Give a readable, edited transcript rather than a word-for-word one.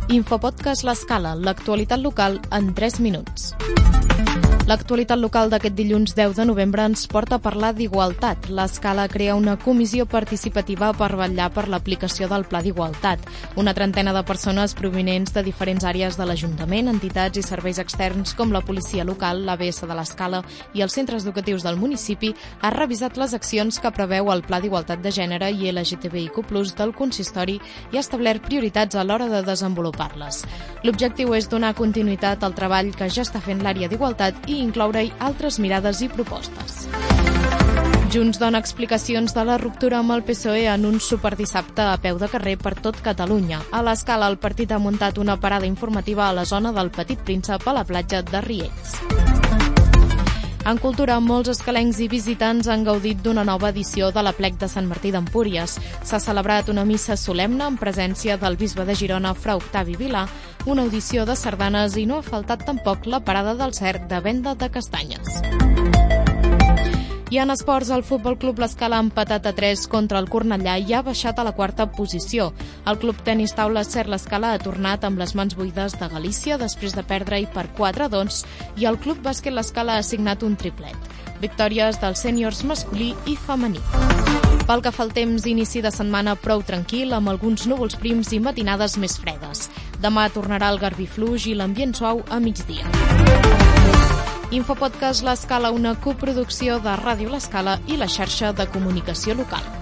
Infopodcast L'Escala, l'actualitat local en 3 minuts. L'actualitat local d'aquest dilluns 10 de novembre ens porta a parlar d'igualtat. L'Escala crea una comissió participativa per vetllar per l'aplicació del Pla d'Igualtat. Una trentena de persones provinents de diferents àrees de l'Ajuntament, entitats i serveis externs com la policia local, l'ABS de l'Escala i els centres educatius del municipi ha revisat les accions que preveu el Pla d'Igualtat de Gènere i LGTBIQ+ del consistori i ha establert prioritats a l'hora de desenvolupar-les. L'objectiu és donar continuïtat al treball que ja està fent l'àrea d'igualtat i incloure-hi altres mirades i propostes. Junts dona explicacions de la ruptura amb el PSOE en un superdissabte a peu de carrer per tot Catalunya. A l'Escala, el partit ha muntat una parada informativa a la zona del Petit Príncep a la platja de Riells. En cultura, molts escalencs i visitants han gaudit d'una nova edició de l'Aplec de Sant Martí d'Empúries. S'ha celebrat una missa solemne en presència del bisbe de Girona, Fra Octavi Vilà, una audició de sardanes i no ha faltat tampoc la parada del Cerc de venda de castanyes. I en esports, el Futbol Club L'Escala ha empatat a 3 contra el Cornellà i ha baixat a la 4a posició. El Club Tenis Taula Ser L'Escala ha tornat amb les mans buides de Galícia després de perdre-hi per 4-2 i el Club Bàsquet L'Escala ha signat un triplet. Victòries dels sèniors masculí i femení. Pel que fa al temps, inici de setmana prou tranquil, amb alguns núvols prims i matinades més fredes. Demà tornarà el garbí fluix i l'ambient suau a migdia. Infopodcast L'Escala, una coproducció de Ràdio L'Escala i la xarxa de comunicació local.